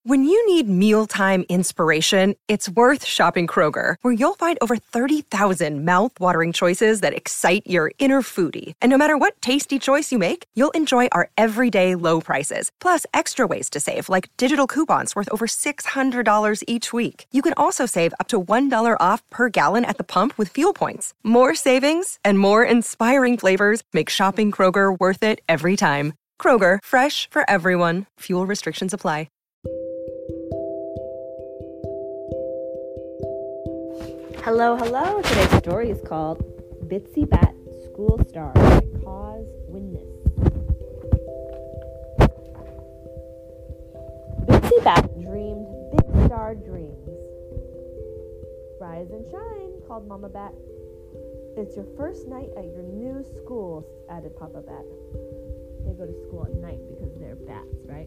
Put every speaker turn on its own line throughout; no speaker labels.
When you need mealtime inspiration, it's worth shopping Kroger, where you'll find over 30,000 mouth-watering choices that excite your inner foodie. And no matter what tasty choice you make, you'll enjoy our everyday low prices, plus extra ways to save, like digital coupons worth over $600 each week. You can also save up to $1 off per gallon at the pump with fuel points. More savings and more inspiring flavors make shopping Kroger worth it every time. Kroger, fresh for everyone. Fuel restrictions apply.
Hello, hello. Today's story is called Bitsy Bat School Star by Cause Winnes. Bitsy Bat dreamed big star dreams. Rise and shine, called Mama Bat. It's your first night at your new school, added Papa Bat. They go to school at night because they're bats, right?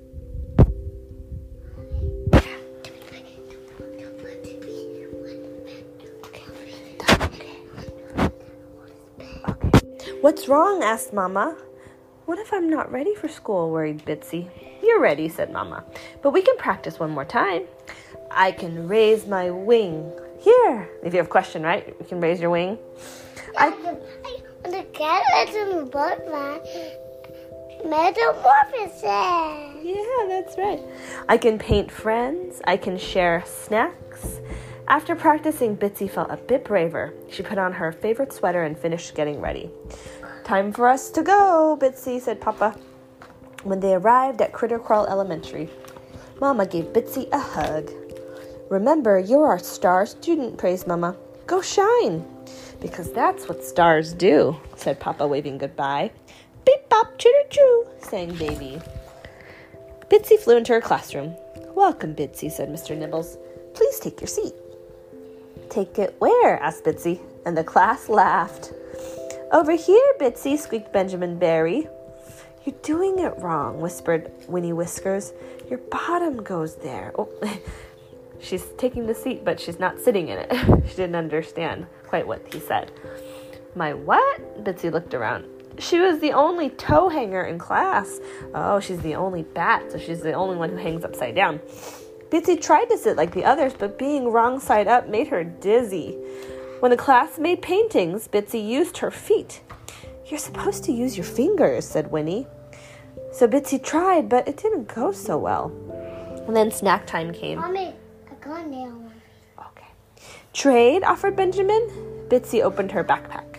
What's wrong? Asked Mama. What if I'm not ready for school? Worried Bitsy. You're ready, said Mama. But we can practice one more time. I can raise my wing. Here. If you have a question, right? You can raise your wing.
I want to get it in the metamorphosis.
Yeah, that's right. I can paint friends. I can share snacks. After practicing, Bitsy felt a bit braver. She put on her favorite sweater and finished getting ready. Time for us to go, Bitsy, said Papa. When they arrived at Critter Crawl Elementary, Mama gave Bitsy a hug. Remember, you're our star student, praised Mama. Go shine. Because that's what stars do, said Papa, waving goodbye. Beep bop chitter choo, sang Baby. Bitsy flew into her classroom. Welcome, Bitsy, said Mr. Nibbles. Please take your seat. Take it where? Asked Bitsy, and the class laughed. Over here, Bitsy, squeaked Benjamin Barry. You're doing it wrong, whispered Winnie Whiskers. Your bottom goes there. Oh, she's taking the seat, but she's not sitting in it. She didn't understand quite what he said. My what? Bitsy looked around. She was the only toe hanger in class. Oh, she's the only bat, so she's the only one who hangs upside down. Bitsy tried to sit like the others, but being wrong side up made her dizzy. When the class made paintings, Bitsy used her feet. You're supposed to use your fingers, said Winnie. So Bitsy tried, but it didn't go so well. And then snack time came.
Mommy, I got nail one.
Okay. Trade, offered Benjamin. Bitsy opened her backpack.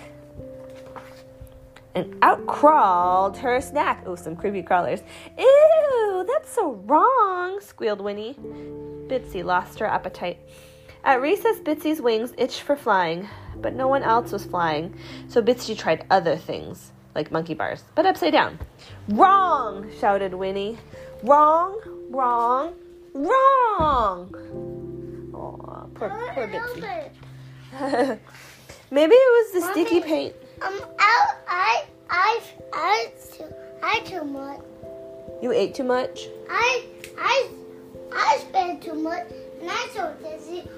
And out crawled her snack. Oh, some creepy crawlers. Ew, that's so wrong, squealed Winnie. Bitsy lost her appetite. At recess, Bitsy's wings itched for flying, but no one else was flying, so Bitsy tried other things, like monkey bars, but upside down. Wrong, shouted Winnie. Wrong, wrong, wrong. Oh, poor Bitsy. Maybe it was the sticky paint.
I too much.
You ate too much?
I spent too much, and I'm so dizzy.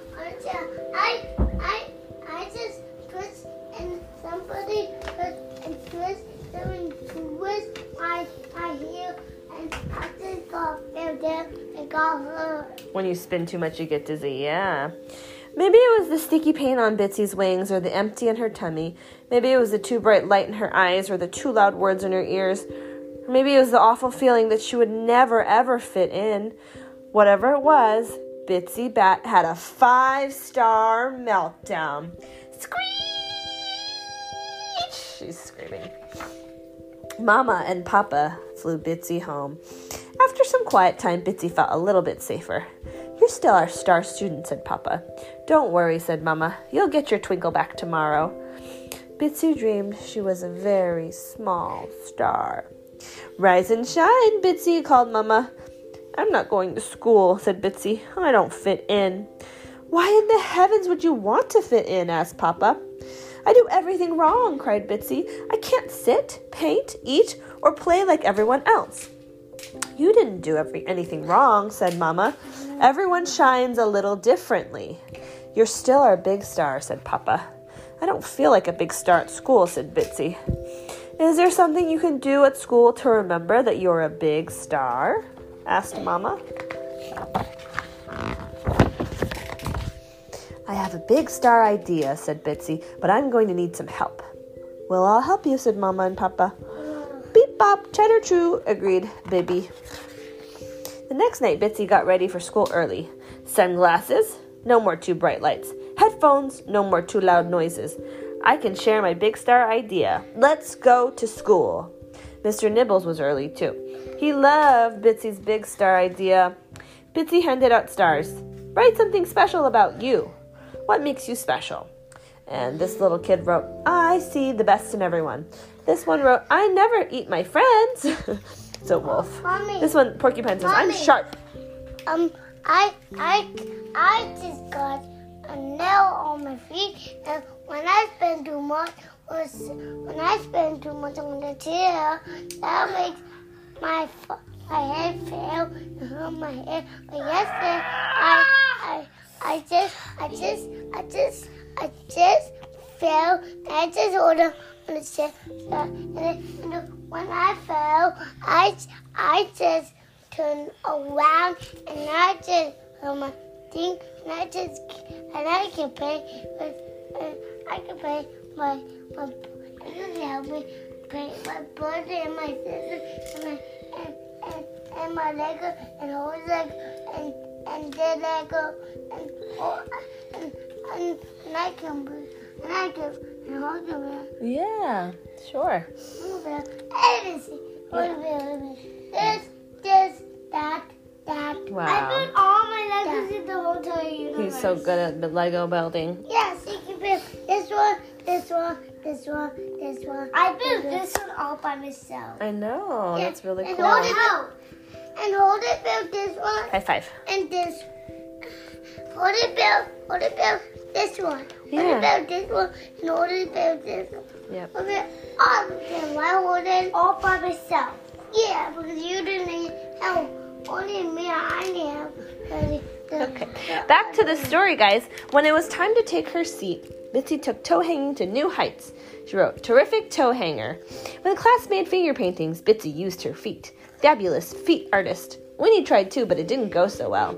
I just twist and somebody twist doing twist my heel, and I just got fell down and got hurt.
When you spin too much, you get dizzy. Yeah. Maybe it was the sticky paint on Bitsy's wings, or the empty in her tummy. Maybe it was the too bright light in her eyes, or the too loud words in her ears. Or maybe it was the awful feeling that she would never, ever fit in. Whatever it was, Bitsy Bat had a 5-star meltdown. Screech! She's screaming. Mama and Papa flew Bitsy home. After some quiet time, Bitsy felt a little bit safer. You're still our star student, said Papa. Don't worry, said Mama. You'll get your twinkle back tomorrow. Bitsy dreamed she was a very small star. Rise and shine, Bitsy, called Mama. I'm not going to school, said Bitsy. I don't fit in. Why in the heavens would you want to fit in? Asked Papa. I do everything wrong, cried Bitsy. I can't sit, paint, eat, or play like everyone else. You didn't do anything wrong, said Mama. Everyone shines a little differently. You're still our big star, said Papa. I don't feel like a big star at school, said Bitsy. Is there something you can do at school to remember that you're a big star? Asked Mama. I have a big star idea, said Bitsy, but I'm going to need some help. Well, I'll help you, said Mama and Papa. Beep bop, cheddar true, agreed Bibby. The next night, Bitsy got ready for school early. Sunglasses, no more too bright lights. Headphones, no more too loud noises. I can share my big star idea. Let's go to school. Mr. Nibbles was early, too. He loved Bitsy's big star idea. Bitsy handed out stars. Write something special about you. What makes you special? And this little kid wrote, I see the best in everyone. This one wrote, I never eat my friends. So Wolf.
Mommy.
This one, Porcupine says, I'm sharp.
I just got a nail on my feet, and when I spend too much on the chair, that makes my head fail and hurt my head. But yesterday, I just fell, and I just hold on the chair. And when I fell, I just turned around, and I just hurt my thing, and I can play my help me play my brother and my sister and my Lego and whole Lego and their Lego and I can hold them.
Yeah, sure.
This, that.
Wow.
I built all my Legos in the hotel universe.
He's so good at the Lego building.
Yes, he can build this one. I built this one all by myself.
I know.
Yeah,
That's really
and
cool.
Hold it built this one.
High five.
And this. Hold it built this one.
Yeah.
Hold it built this one. And hold it built this one.
Yep.
Okay, all of them. I hold it all by myself. Yeah, because you didn't need help. Only me, I need help.
Okay. Back to the story, guys. When it was time to take her seat, Bitsy took toe hanging to new heights. She wrote, terrific toe hanger. When the class made finger paintings, Bitsy used her feet. Fabulous feet artist. Winnie tried too, but it didn't go so well.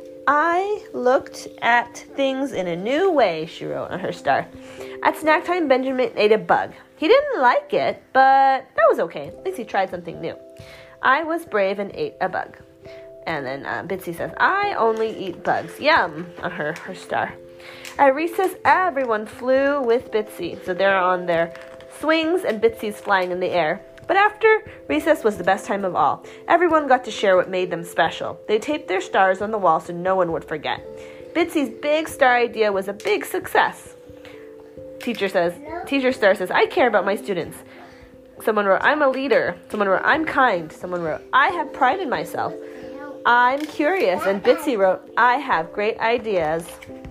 I looked at things in a new way, she wrote on her star. At snack time, Benjamin ate a bug. He didn't like it, but that was okay. At least he tried something new. I was brave and ate a bug. And then Bitsy says, I only eat bugs. Yum, on her star. At recess, everyone flew with Bitsy. So they're on their swings and Bitsy's flying in the air. But after recess was the best time of all. Everyone got to share what made them special. They taped their stars on the wall so no one would forget. Bitsy's big star idea was a big success. Teacher star says, I care about my students. Someone wrote, I'm a leader. Someone wrote, I'm kind. Someone wrote, I have pride in myself. I'm curious. And Bitsy wrote, I have great ideas.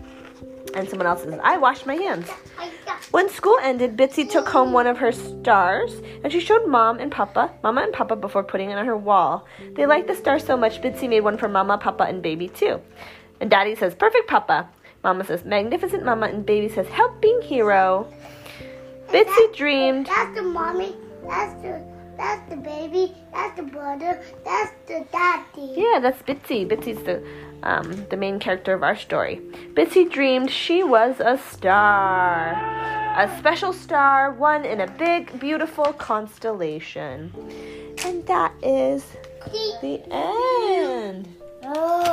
And someone else says, I wash my hands. When school ended, Bitsy took home one of her stars, and she showed Mama and Papa before putting it on her wall. They liked the star so much, Bitsy made one for Mama, Papa, and Baby too. And Daddy says, perfect, Papa. Mama says, magnificent, Mama, and Baby says, helping hero. Bitsy dreamed.
That's the mommy. That's the baby. That's the brother. That's the daddy.
Yeah, that's Bitsy. Bitsy's the main character of our story. Bitsy dreamed she was a star. A special star, one in a big, beautiful constellation. And that is the end.
Oh.